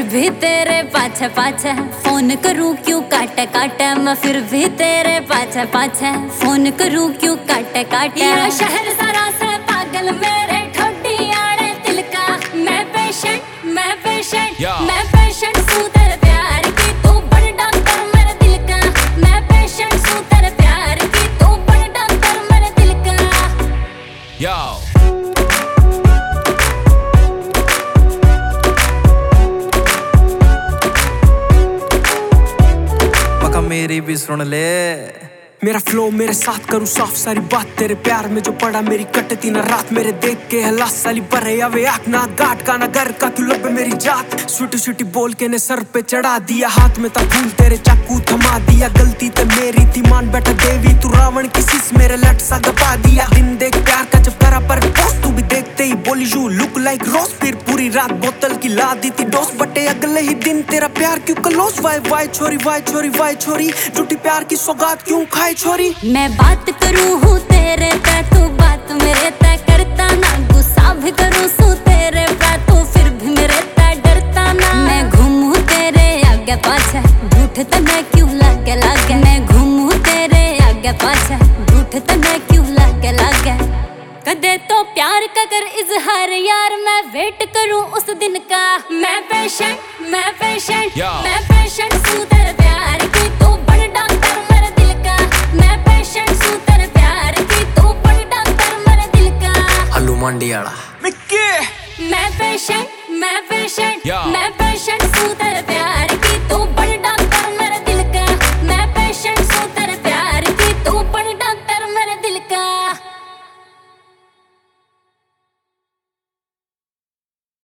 भी तेरे पाछे पाछे फोन करूं क्यों काटे काटे, मैं फिर भी तेरे पाछे पाछे फोन करूं क्यों काटे काटे। या शहर सारा से पागल मेरे ठोडी आने दिल का, मैं पेशेंट मैं पेशेंट सू तेरे प्यार की, तू बड़ डॉक्टर मेरे दिल का। मैं पेशेंट सू तेरे प्यार की, तू बड़ डॉक्टर मेरे दिल का। Yo मेरी भी सुन ले, मेरा फ्लो मेरे साथ करूँ साफ सारी बात। तेरे प्यार में जो पड़ा मेरी कटती ना रात, मेरे देख के है लाश साली भरे अवे आँख ना गाट का ना घर का, तू लब मेरी जात। स्वीटी स्वीटी बोल के ने सर पे चढ़ा दिया, हाथ में था फूल तेरे चाकू थमा दिया। गलती तो मेरी थी मान बैठा देवी, तू रावण की शीश मेरे लट सा गपा दिया। दिन देख प्यार का जब करा पर पोस्ट, तू भी देखते ही बोली यू लुक लाइक रोज। फिर पूरी रात बोतल की ला दी थी डोज, बटे अगले ही दिन तेरा प्यार क्यों क्लोज। वाई छोरी वाई छोरी वाई छोरी, झूठी प्यार की सौगात क्यों खाई छोरी। मैं बात करूं हूँ तेरे पे, तू बात मेरे पे करता ना। गुस्सा भी करूं सू तेरे पे, तू फिर भी मेरे पे डरता ना। मैं घूमूं तेरे आगे पाछे, झूठ तने क्यों लागे लागे। मैं घूमूं तेरे आगे पाछे, झूठ तने क्यों लागे लागे। कदे तो प्यार का कर इजहार यार, मैं वेट करूं उस दिन का। मैं पेशेंट सू तेरे प्यार की, तू बड़ डॉक्टर मेरे दिल का। मैं पेशेंट सू तेरे प्यार की, तू बड़ डॉक्टर मेरे दिल का। हल्लू मंडी आड़ा मैं पेशेंट